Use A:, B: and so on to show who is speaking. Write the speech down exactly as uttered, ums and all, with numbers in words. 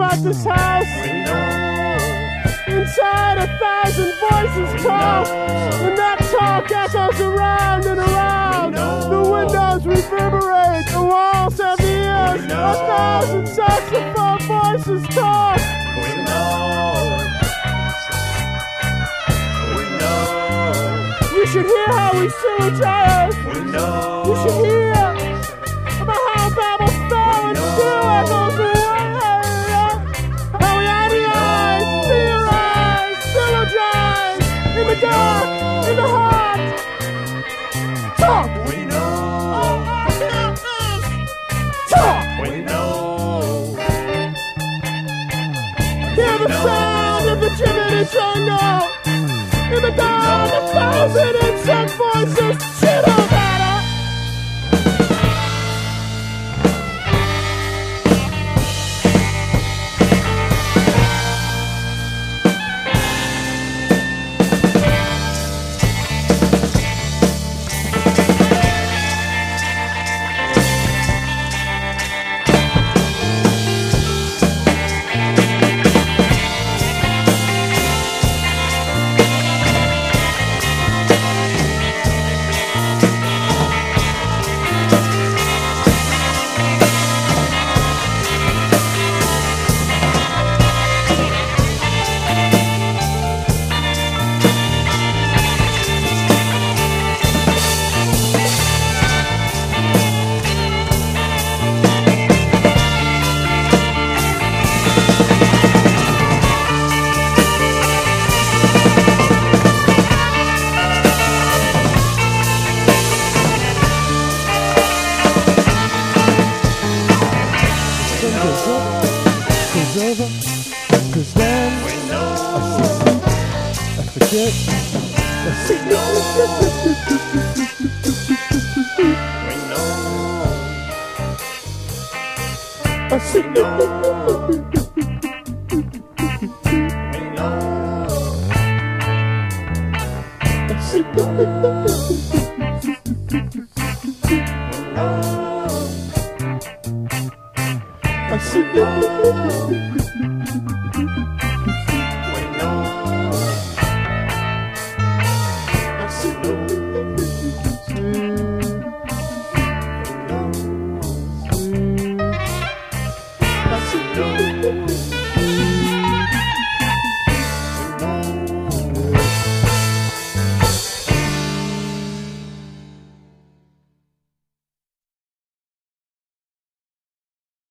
A: about this house. Inside a thousand voices talk, and that talk echoes around and around. The windows reverberate, the walls have ears. A thousand saxophone voices talk.
B: We know. We know.
A: You should hear how we synergize.
B: We know.
A: You should hear about how Babel fell and still echoes away. How we idealize, theorize, syllogize in the dark, in the heart. Talk!
B: We know.
A: Talk!
B: We know.
A: Hear the sound of the Jiminy jungle. In the dark, a thousand insect voices chitter better. Over, cause then
B: We know.
A: I forget. I see.
B: We know.
A: I see.
B: We know.
A: I see. I see.
B: We know.
A: I see.